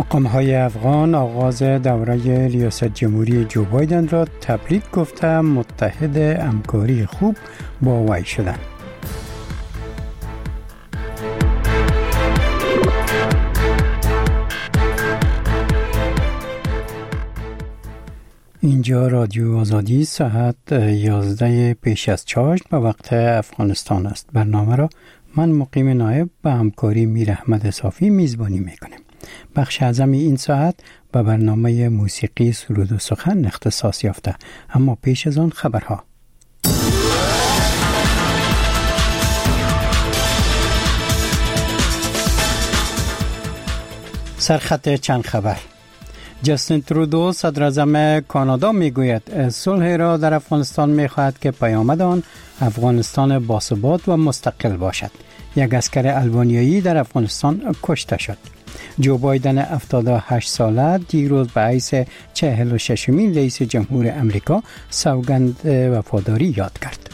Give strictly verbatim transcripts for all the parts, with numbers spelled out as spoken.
مقام‌های افغان آغاز دوره ریاست جمهوری جو بایدن را تبریک گفته متحد همکاری خوب با وی شدند. اینجا رادیو آزادی ساعت یازده پیش از چاشت به وقت افغانستان است. برنامه را من مقیم نایب به همکاری میر احمد صافی میزبانی میکنم. بخش اعظم این ساعت به برنامه موسیقی سرود و سخن اختصاص یافته، اما پیش از آن خبرها. سرخط چند خبر. جاستین ترودو صدر اعظم کانادا میگوید صلح را در افغانستان میخواهد که پیامد آن افغانستان باثبات و مستقل باشد. یک عسکر آلبانیایی در افغانستان کشته شد. جو بایدن هفتاد و هشت ساله دیروز به حیث چهل و ششمین رئیس جمهور امریکا سوگند وفاداری یاد کرد.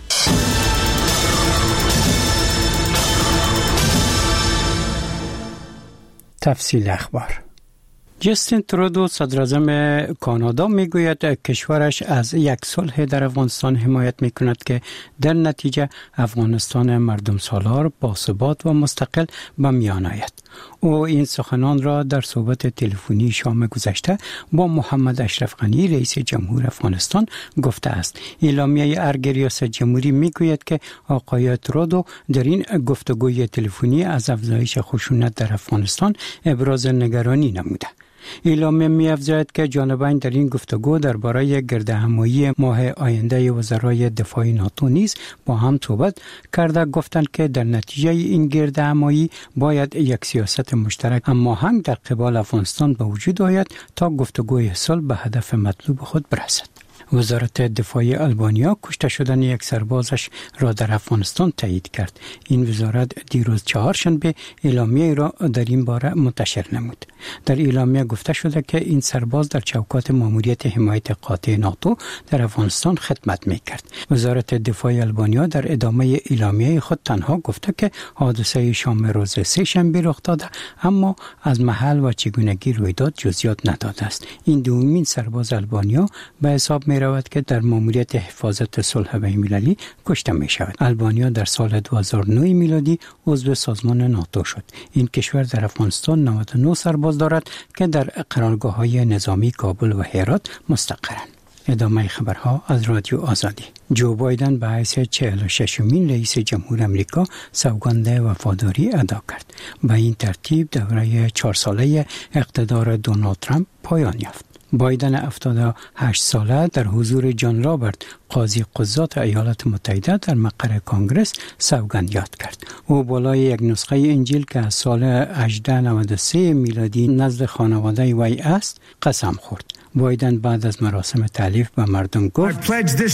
تفصیل اخبار. جاستین ترودو صدر اعظم کانادا میگوید کشورش از یک صلح در افغانستان حمایت میکند که در نتیجه افغانستان مردم سالار باثبات و مستقل به میان آید. او این سخنان را در صحبت تلفنی شام گذشته با محمد اشرف غنی رئیس جمهور افغانستان گفته است. اعلامیه ارگ ریاست جمهوری میگوید که آقای ترودو در این گفتگوی تلفنی از افزایش خشونت در افغانستان ابراز نگرانی نموده. اعلامیه می‌افزاید که جانبین در این گفتگو درباره گردهمایی ماه آینده وزرای دفاع ناتو نیز با هم صحبت کرده. گفتند که در نتیجه این گردهمایی باید یک سیاست مشترک اما هماهنگ در قبال افغانستان به وجود آید تا گفتگوی صلح به هدف مطلوب خود برسد. وزارت دفاع آلبانیا کشته شدن یک سربازش را در افغانستان تایید کرد. این وزارت دیروز چهارشنبه اعلامیه را در این باره منتشر نمود. در اعلامیه گفته شده که این سرباز در چوکات ماموریت حمایت قاطع ناتو در افغانستان خدمت می‌کرد. وزارت دفاع آلبانیا در ادامه اعلامیه خود تنها گفته که حادثه شام روز سه شنبه رخ داده، اما از محل و چگونگی رویداد جزئیات نداده است. این دومین سرباز آلبانیا به حساب می رود که در ماموریت حفاظت صلح بین‌المللی کشته می شود. آلبانیا در سال دو هزار و نه میلادی عضو سازمان ناتو شد. این کشور در افغانستان نود و نه سرباز دارد که در قرارگاه‌های نظامی کابل و هرات مستقرند. ادامه خبرها از رادیو آزادی. جو بایدن به حیث چهل و ششمین رئیس جمهور امریکا سوگند وفاداری ادا کرد. به این ترتیب دوره چهار ساله اقتدار دونالد ترامپ پایان یافت. بایدن هفتاد و هشت ساله در حضور جان رابرت قاضی قضات ایالات متحده در مقر کنگره سوگند یاد کرد. او بالای یک نسخه انجیل که از سال هزار و نود و سه میلادی نزد خانواده وی است قسم خورد. بایدن بعد از مراسم تألیف به مردم گفت: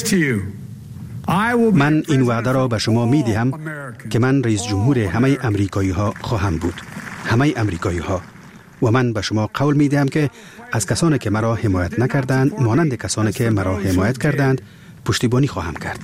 من این وعده را به شما می دهم که من رئیس جمهور همه امریکایی ها خواهم بود. همه امریکایی ها. و من به شما قول می دهم که از کسانی که مرا حمایت نکردند مانند کسانی که مرا حمایت کردند پشتیبانی خواهم کرد.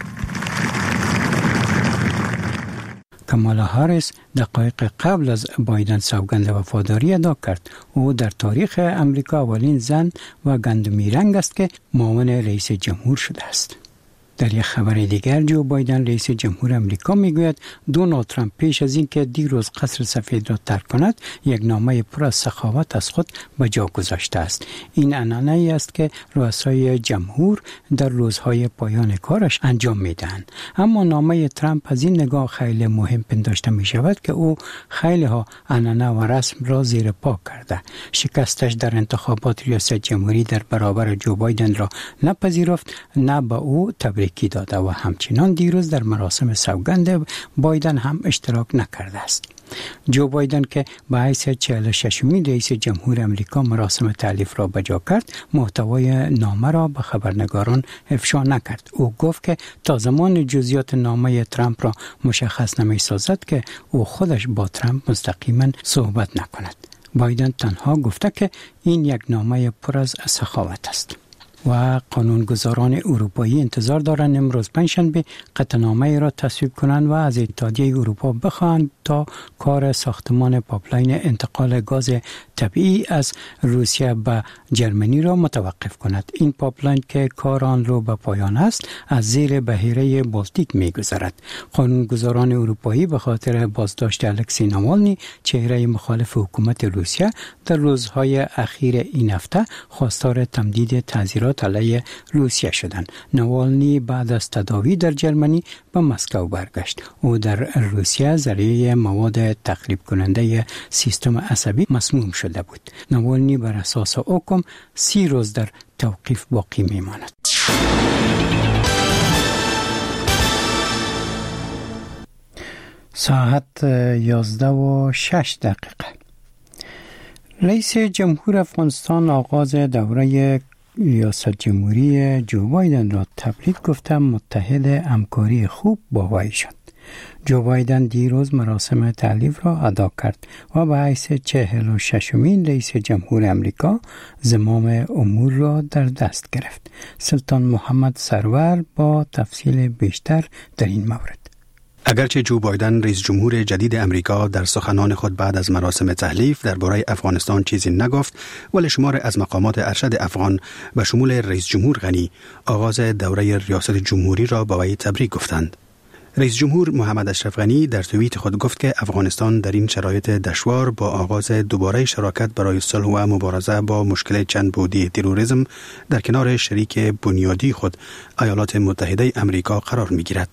کامالا هاریس دقایق قبل از بایدن سوگند وفاداری ادا کرد. او در تاریخ امریکا اولین زن و گندمی رنگ است که معاون رئیس جمهور شده است. در یک خبر دیگر جو بایدن رئیس جمهور امریکا میگوید دونالد ترامپ پیش از اینکه دیروز قصر سفید را ترک کند یک نامه پر از سخاوت از خود به جا گذاشته است. این عنعنه‌ای است که رؤسای جمهور در روزهای پایان کارش انجام میدهند. اما نامه ترامپ از این نگاه خیلی مهم پنداشته می شود که او خیلی ها عنعنه و رسم را زیر پا کرده. شکستش در انتخابات ریاست جمهوری در برابر جو بایدن را نپذیرفت، نه به او تبریک کی داده و همچنان دیروز در مراسم سوگند بایدن هم اشتراک نکرده است. جو بایدن که به حیث چهل و ششمین رئیس جمهور امریکا مراسم تألیف را بجا کرد، محتوای نامه را به خبرنگاران افشا نکرد. او گفت که تا زمان جزئیات نامه ترامپ را مشخص نمی سازد که او خودش با ترامپ مستقیما صحبت نکند. بایدن تنها گفته که این یک نامه پر از سخاوت است. و قانونگذاران اروپایی انتظار دارند امروز پنجشنبه قطعنامه را تصویب کنند و از اتحادیه اروپا بخواهند تا کار ساختمان پایپلاین انتقال گاز طبیعی از روسیه به جرمنی را متوقف کند. این پایپلاین که کار آن را به پایان است از زیر بحیره بالتیک می‌گذرد. قانونگذاران اروپایی به خاطر بازداشت الکسی ناوالنی چهره مخالف حکومت روسیه در روزهای اخیر این هفته خواستار تمدید تعزیرات علیه روسیه شدند. ناوالنی بعد از تداوی در جرمنی به مسکو برگشت. او در روسیه ذریعه مواد تخریب کننده سیستم عصبی مسموم شده بود. ناوالنی بر اساس حکم سی روز در توقیف باقی میماند. ساعت یازده و شش دقیقه. رئیس جمهور افغانستان آغاز دوره ریاست جمهوری جو بایدن را تبریک گفته متحد همکاری خوب با وی شد. جو بایدن دیروز مراسم تعلیف را ادا کرد و به حیث چهل و ششمین رئیس جمهور امریکا زمام امور را در دست گرفت. سلطان محمد سرور با تفصیل بیشتر در این مورد. اگرچه جو بایدن رئیس جمهور جدید امریکا در سخنان خود بعد از مراسم تحلیف درباره افغانستان چیزی نگفت، ولی شمار از مقامات ارشد افغان به شمول رئیس جمهور غنی آغاز دوره ریاست جمهوری را با وی تبریک گفتند. رئیس جمهور محمد اشرف غنی در توییت خود گفت که افغانستان در این شرایط دشوار با آغاز دوباره شراکت برای صلح و مبارزه با مشکل چند بعدی تروریسم در کنار شریک بنیادی خود ایالات متحده امریکا قرار می‌گیرد.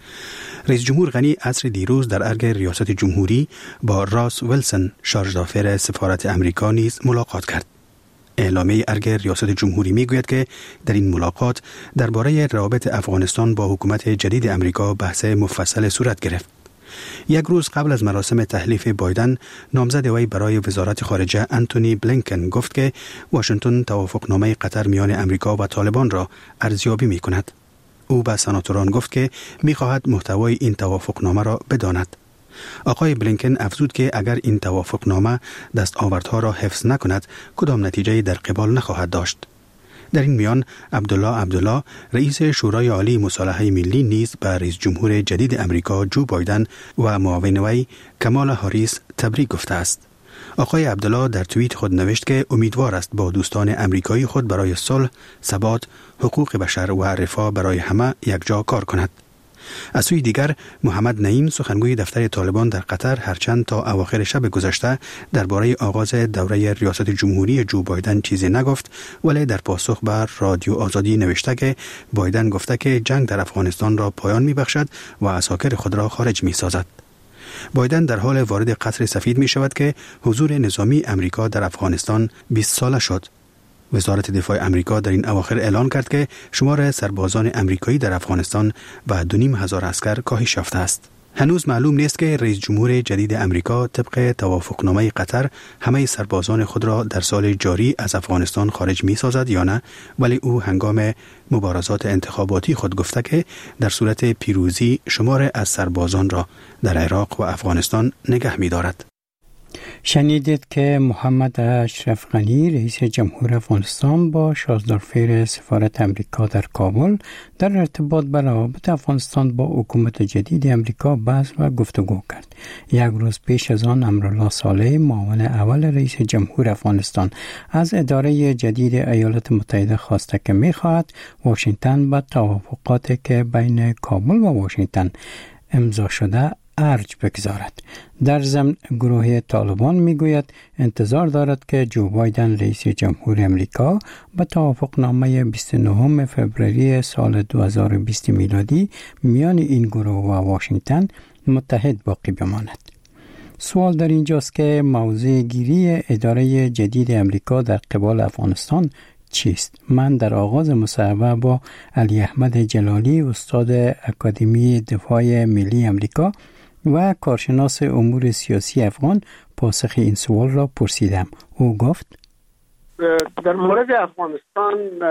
رئیس جمهور غنی عصر دیروز در ارگ ریاست جمهوری با راس ویلسون شارژدافر سفارت امریکا نیز ملاقات کرد. اعلامیه ارگ ریاست جمهوری میگوید که در این ملاقات درباره روابط افغانستان با حکومت جدید امریکا بحث مفصل صورت گرفت. یک روز قبل از مراسم تحلیف بایدن، نامزد وی برای وزارت خارجه انتونی بلینکن گفت که واشنگتن توافقنامه قطر میان امریکا و طالبان را ارزیابی میکند. او به سناتوران گفت که می‌خواهد محتوای این توافقنامه را بداند. آقای بلینکن افزود که اگر این توافقنامه دستاوردها را حفظ نکند، کدام نتیجه در قبال نخواهد داشت. در این میان عبدالله عبدالله رئیس شورای عالی مصالحه ملی نیز به رئیس جمهور جدید امریکا جو بایدن و معاون وی کمالا هاریس تبریک گفته است. آقای عبدالله در توییت خود نوشت که امیدوار است با دوستان امریکایی خود برای صلح، ثبات، حقوق بشر و رفاه برای همه یکجا کار کند. از سوی دیگر محمد نعیم سخنگوی دفتر طالبان در قطر هرچند تا اواخر شب گذشته درباره آغاز دوره ریاست جمهوری جو بایدن چیزی نگفت، ولی در پاسخ بر رادیو آزادی نوشته که بایدن گفته که جنگ در افغانستان را پایان می‌بخشد و عساکر خود را خارج می‌سازد. بایدن در حال وارد قصر سفید می شود که حضور نظامی امریکا در افغانستان بیست ساله شد. وزارت دفاع امریکا در این اواخر اعلان کرد که شمار سربازان امریکایی در افغانستان به دو نیم هزار عسکر کاهش یافته است. هنوز معلوم نیست که رئیس جمهور جدید امریکا طبق توافقنامه قطر همه سربازان خود را در سال جاری از افغانستان خارج می سازد یا نه، ولی او هنگام مبارزات انتخاباتی خود گفته که در صورت پیروزی شمار از سربازان را در عراق و افغانستان نگه می دارد. شنیدید که محمد اشرف غنی رئیس جمهور افغانستان با شارژدافر سفارت امریکا در کابل در ارتباط به روابط افغانستان با حکومت جدید امریکا بحث و گفتگو کرد. یک روز پیش از آن امرالله صالح معاون اول رئیس جمهور افغانستان از اداره جدید ایالات متحده خواسته که می‌خواهد واشنگتن با توافقاتی که بین کابل و واشنگتن امضا شده ارج بگذارد. در ضمن گروه طالبان میگوید انتظار دارد که جو بایدن رئیس جمهور امریکا به توافقنامه بیست و نهم فوریه سال دو هزار و بیست میلادی میان این گروه و واشنگتن متحد باقی بماند. سوال در اینجاست که موضع گیری اداره جدید امریکا در قبال افغانستان چیست؟ من در آغاز مصاحبه با علی احمد جلالی استاد اکادمی دفاع ملی امریکا و کارشناس امور سیاسی افغان پاسخ این سوال را پرسیدم. او گفت در مورد افغانستان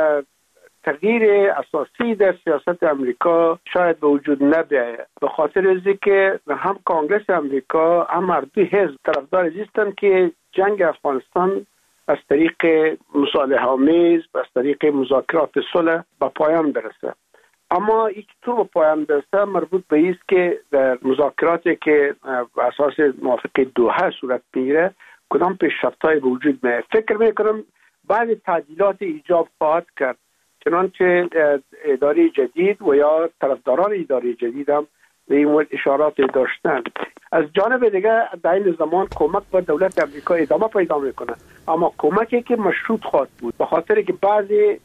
تغییر اساسی در سیاست امریکا شاید به وجود نبیاید، به خاطر از اینکه هم کانگرس امریکا هم هر دو حزب طرفدار هستند که جنگ افغانستان از طریق مصالحه آمیز و از طریق مذاکرات صلح به پایان برسه. اما این چطور به پایان برسه مربوط به است که در مذاکراتی که بر اساس موافقه دوحه صورت میگیره کدام پیشرفت‌های به وجود میاد. فکر میکنم بعض تعدیلات ایجاب خواهد کرد، چنانچه اداره جدید و یا طرفداران اداره جدید هم به این مورد اشارات داشتن. از جانب دیگه در این زمان کمک به دولت امریکا ادامه پیدا میکنه، اما کمکی که مشروط خواهد بود، به خاطر که بعضی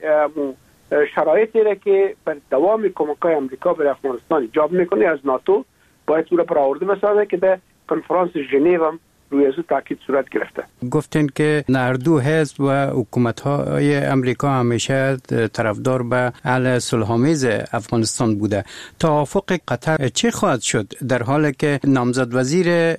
شرایطی را که بر دوام کمک‌های امریکا به افغانستان ایجاب میکنه از ناتو باید او را برآورده بسازه که در کنفرانس ژنو هم روی از تاکید صورت گرفته. گفتن که نردو حزب و حکومت‌های امریکا همیشه طرفدار به حل صلح‌آمیز افغانستان بوده. توافق قطر چه خواهد شد در حالی که نامزد وزیر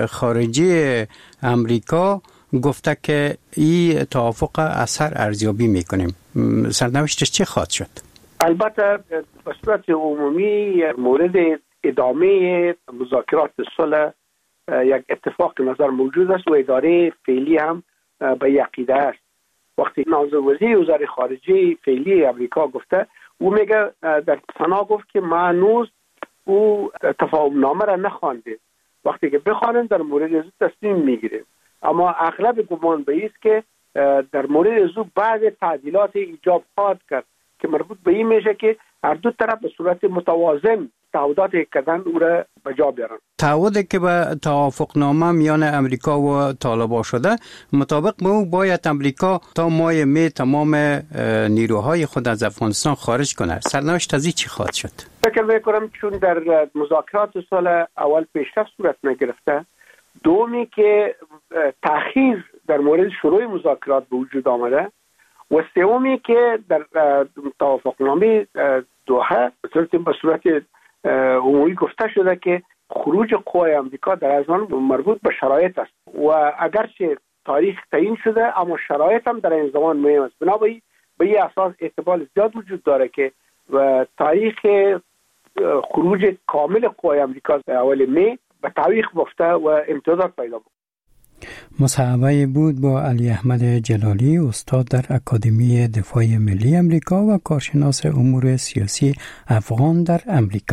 خارجه امریکا گفته که این توافق اثر ارزیابی میکنیم؟ سرنوشتش چه خواهد شد؟ البته به صورت عمومی مورد ادامه مذاکرات صلح یک اتفاق نظر موجود است و اداره فعلی هم به یقیده است. وقتی نامزد وزیر وزارت خارجه فعلی امریکا گفته، او میگه در سنا گفت که ما هنوز او تفاهم نامه را نخوانده، وقتی که بخوانیم در مورد از تصمیم میگیریم. اما اغلب گمان به است که در مورد از بعض تعدیلات ایجاب خواهد کرد که مربوط به این میشه که هر دو طرف به صورت متوازن تعهدات کردن او را به جا بیارن. تعهدی که به توافقنامه میان امریکا و طالبان شده، مطابق به او باید امریکا تا ماه می تمام نیروهای خود از افغانستان خارج کنه. سرنوشت از این چی خواهد شد؟ فکر میکنم چون در مذاکرات صلح اول پیشرفت صورت نگرفته، دومی که تأخیر در مورد شروع مذاکرات به وجود آمده و سومی که در توافقنامه دوحه به صورت عمومی گفته شده که خروج قوای امریکا در از آن مربوط به شرایط است و اگرچه تاریخ تعیین شده اما شرایط هم در این زمان مهم است. بنابراین به این اساس احتمال زیاد وجود داره که و تاریخ خروج کامل قوای امریکا اول می به تعویق بافته و امتداد پیدا بود. مصاحبه بود با علی احمد جلالی، استاد در اکادمی دفاع ملی امریکا و کارشناس امور سیاسی افغان در امریکا.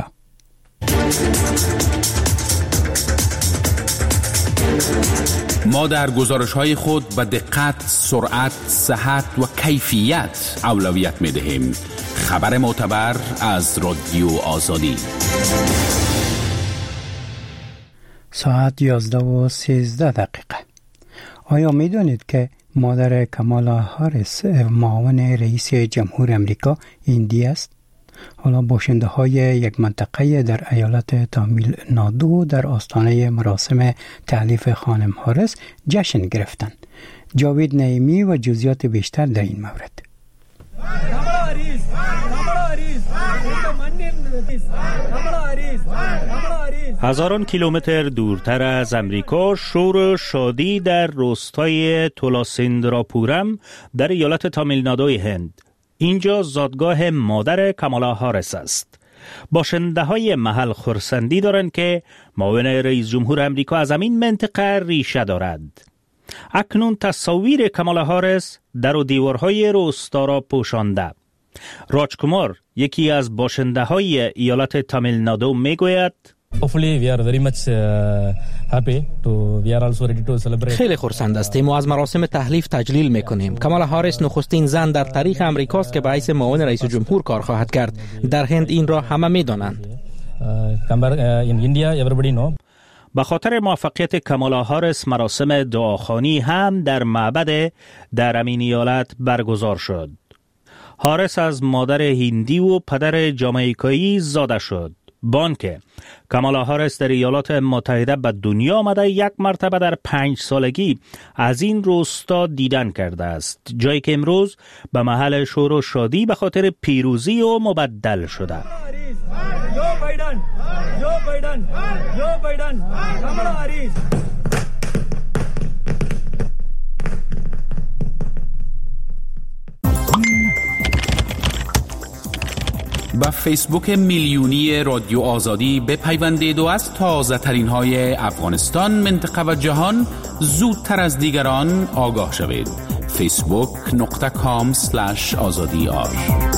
ما در گزارش‌های خود به دقت، سرعت، صحت و کیفیت اولویت می‌دهیم. خبر معتبر از رادیو آزادی. ساعت یازده و سیزده دقیقه. آیا می دانید که مادر کامالا هاریس معاون رئیس جمهور امریکا هندی است؟ حالا باشنده های یک منطقه در ایالت تامیل نادو در آستانه مراسم تألیف خانم هاریس جشن گرفتند. جاوید نعیمی و جزئیات بیشتر در این مورد. هزاران کیلومتر دورتر از امریکا شور و شادی در روستای تولاسیندراپورم در ایالت تامیل نادوی هند. اینجا زادگاه مادر کامالا هاریس است. باشنده های محل خرسندی دارند که معاون رئیس جمهور امریکا از همین منطقه ریشه دارد. اکنون تصاویر کامالا هاریس در و دیوارهای روستا را پوشانده. راج کمار، یکی از باشنده های ایالت تامیل نادو، می گوید خیلی خرسند هستیم و از مراسم تحلیف تجلیل میکنیم. کامالا هاریس نخستین زن در تاریخ امریکاست که به حیث معاون رئیس جمهور کار خواهد کرد. در هند این را همه میدانند. به خاطر موفقیت کامالا هاریس مراسم دعاخوانی هم در معبد در همین ایالت برگزار شد. هاریس از مادر هندی و پدر جامائیکایی زاده شد. بانکه کامالا هاریس در ایالات متحده به دنیا آمده یک مرتبه در پنج سالگی از این روستا دیدن کرده است، جایی که امروز به محل شور و شادی به خاطر پیروزی و مبدل شده. با فیسبوک میلیونی رادیو آزادی بپیوندید و از تازه ترین های افغانستان، منطقه و جهان زودتر از دیگران آگاه شوید. facebook.com slash azadi ar